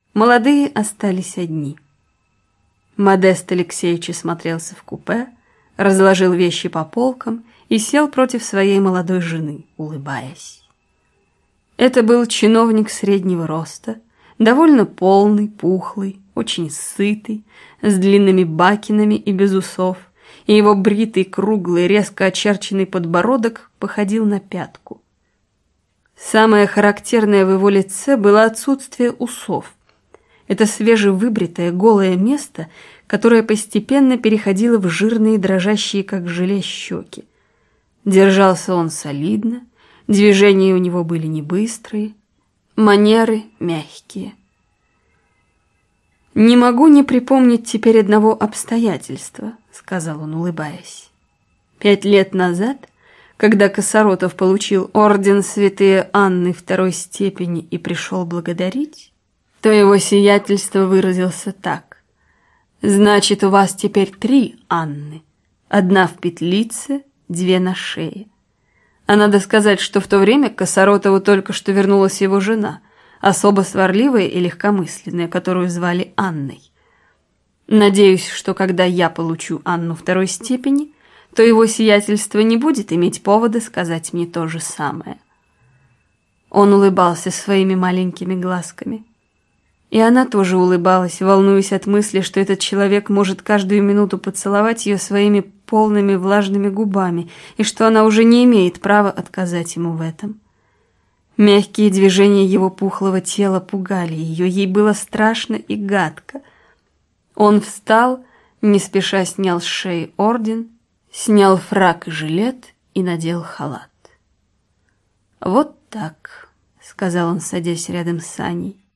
Молодые остались одни. Модест Алексеевич осмотрелся в купе, разложил вещи по полкам и сел против своей молодой жены, улыбаясь. Это был чиновник среднего роста, довольно полный, пухлый, очень сытый, с длинными бакинами и без усов, и его бритый, круглый, резко очерченный подбородок походил на пятку. Самое характерное в его лице было отсутствие усов. Это свежевыбритое голое место, которое постепенно переходило в жирные, дрожащие, как желе, щеки. Держался он солидно, движения у него были не быстрые, манеры мягкие. «Не могу не припомнить теперь одного обстоятельства», — сказал он, улыбаясь. 5 лет назад, когда Косоротов получил орден Святые Анны второй степени и пришел благодарить, то его сиятельство выразился так: «Значит, у вас теперь 3 Анны, одна в петлице, 2 на шее». А надо сказать, что в то время к Косоротову только что вернулась его жена, особо сварливая и легкомысленная, которую звали Анной. Надеюсь, что когда я получу Анну второй степени, то его сиятельство не будет иметь повода сказать мне то же самое. Он улыбался своими маленькими глазками. И она тоже улыбалась, волнуясь от мысли, что этот человек может каждую минуту поцеловать ее своими полными влажными губами, и что она уже не имеет права отказать ему в этом. Мягкие движения его пухлого тела пугали ее, ей было страшно и гадко. Он встал, не спеша снял с шеи орден, снял фрак и жилет и надел халат. «Вот так», — сказал он, садясь рядом с Аней.